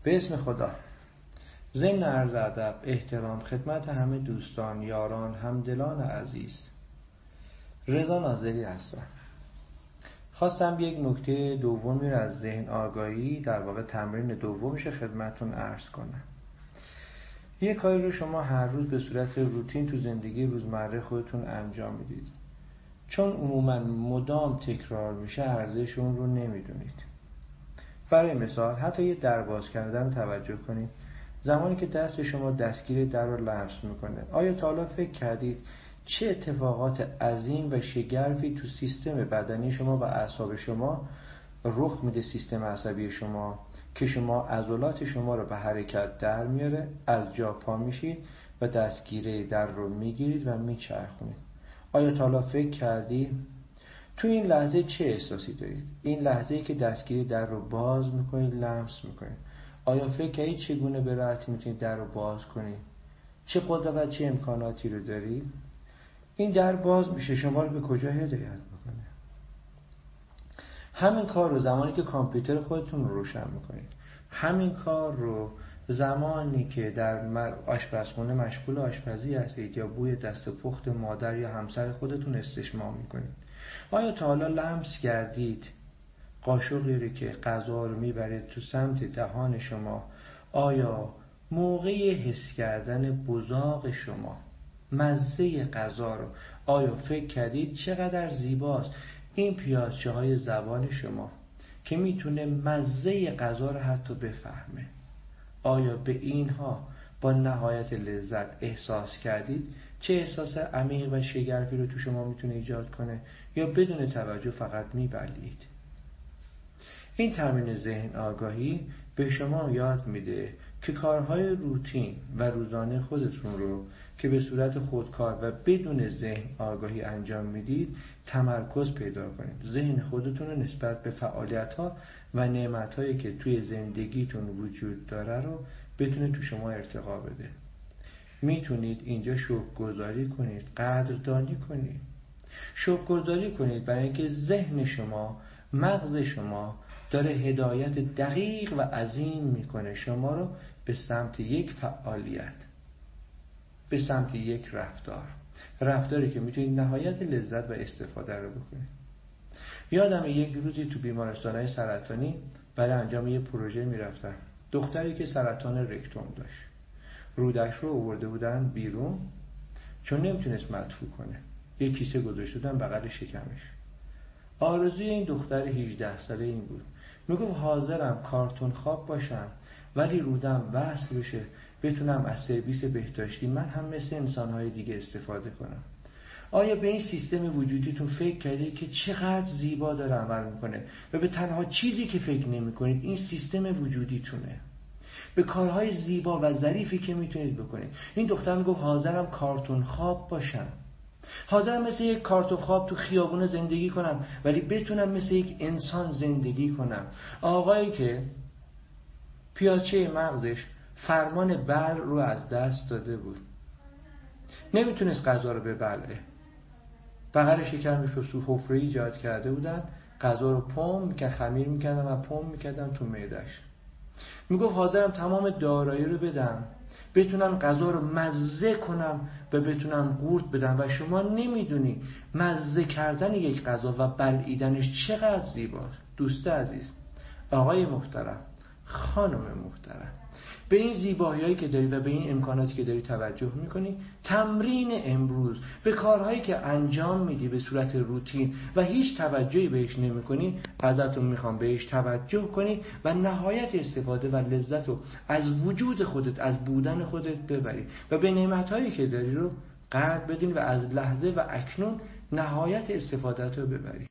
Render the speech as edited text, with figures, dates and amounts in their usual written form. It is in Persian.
به اسم خدا. ضمن عرض ادب، احترام خدمت همه دوستان، یاران، همدلان عزیز، رضا ناظری هستم. خواستم یک نکته دومی را از ذهن آگاهی، در واقع تمرین دومش، خدمتتون عرض کنم. یک کاری رو شما هر روز به صورت روتین تو زندگی روزمره خودتون انجام میدید. چون عموما مدام تکرار میشه، ارزش اون رو نمیدونید. برای مثال، حتی یه در باز کردن توجه کنید. زمانی که دست شما دستگیر در رو لمس میکنه، آیا تا حالا فکر کردید چه اتفاقات عظیم و شگرفی تو سیستم بدنی شما و اعصاب شما رخ میده؟ سیستم عصبی شما که شما عضلات شما رو به حرکت در میاره، از جا پا میشید و دستگیره در رو میگیرید و میچرخونید. آیا تا حالا فکر کردید تو این لحظه چه احساسی دارید؟ این لحظه‌ای که دستگیره در رو باز میکنید، لمس میکنید، آیا فکر کردید چگونه به راحتی میتونید در رو باز کنید؟ چه قدرت و چه امکاناتی رو دارید؟ این در باز میشه، شما رو به کجا هدایت میکنه؟ همین کار رو زمانی که کامپیوتر خودتون رو روشن میکنید، همین کار رو زمانی که در آشپزخونه مشغول آشپزی هستید یا بوی دست پخت مادر یا همسر خودتون استشمام میکنید، آیا تا حالا لمس کردید قاشقی رو که غذا رو میبرید تو سمت دهان شما، آیا موقع حس کردن بزاق شما مزه غذا رو، آیا فکر کردید چقدر زیباست این پیازچه های زبان شما که میتونه مزه غذا رو حتی بفهمه؟ آیا به اینها با نهایت لذت احساس کردید؟ چه احساس عمیق و شگرفی رو تو شما میتونه ایجاد کنه؟ یا بدون توجه فقط میبلید؟ این تمرین ذهن آگاهی به شما یاد میده که کارهای روتین و روزانه خودتون رو که به صورت خودکار و بدون ذهن آگاهی انجام میدید، تمرکز پیدا کنید. ذهن خودتون رو نسبت به فعالیت‌ها و نعمت‌هایی که توی زندگیتون وجود داره رو بتونه تو شما ارتقا بده. میتونید اینجا شکرگزاری کنید، قدردانی کنید. شکرگزاری کنید برای اینکه ذهن شما، مغز شما داره هدایت دقیق و عظیم میکنه شما رو به سمت یک فعالیت، به سمت یک رفتاری که میتونید نهایت لذت و استفاده رو بکنید. یادم یک روزی تو بیمارستان‌های سرطانی برای انجام یه پروژه میرفتم. دختری که سرطان رکتوم داشت، رودش رو آورده بودن بیرون چون نمیتونست مدفوع کنه. یه کیسه گذاشته بودن بغل شکمش. آرزوی این دختر 18 ساله این بود، میگفت حاضرم کارتون خواب باشم ولی رودم وصل بشه، بتونم از سرویس بهداشتی من هم مثل انسان‌های دیگه استفاده کنم. آیا به این سیستم وجودیتون فکر کردید که چقدر زیبا داره عمل میکنه و به تنها چیزی که فکر نمی‌کنید این سیستم وجودیتونه، به کارهای زیبا و ظریفی که میتونید بکنید؟ این دختر میگفت حاضرم کارتون خواب باشم، حاضرم مثل یک کارتون خواب تو خیابون زندگی کنم ولی بتونم مثل یک انسان زندگی کنم. آقایی که پیازچه مغزش فرمان بلع رو از دست داده بود، نمیتونست غذا رو ببلعه، بغل شکمش رو حفره ایجاد کرده بودن، غذا رو پم میکرد، خمیر میکردن و پم میکردن تو معده‌اش. میگفت حاضرم تمام دارایی رو بدم بتونم غذا رو مزه کنم و بتونم قورت بدم. و شما نمیدونی مزه کردن یک غذا و بلعیدنش چقدر زیباست. دوست عزیز، آقای محترم، خانم محترم، به این زیبایی‌هایی که داری و به این امکاناتی که داری توجه میکنی. تمرین امروز به کارهایی که انجام میدی به صورت روتین و هیچ توجهی بهش نمیکنی، ازتون میخوام بهش توجه کنی و نهایت استفاده و لذت رو از وجود خودت، از بودن خودت ببری و به نعمت‌هایی که داری رو قدر بدین و از لحظه و اکنون نهایت استفادت رو ببری.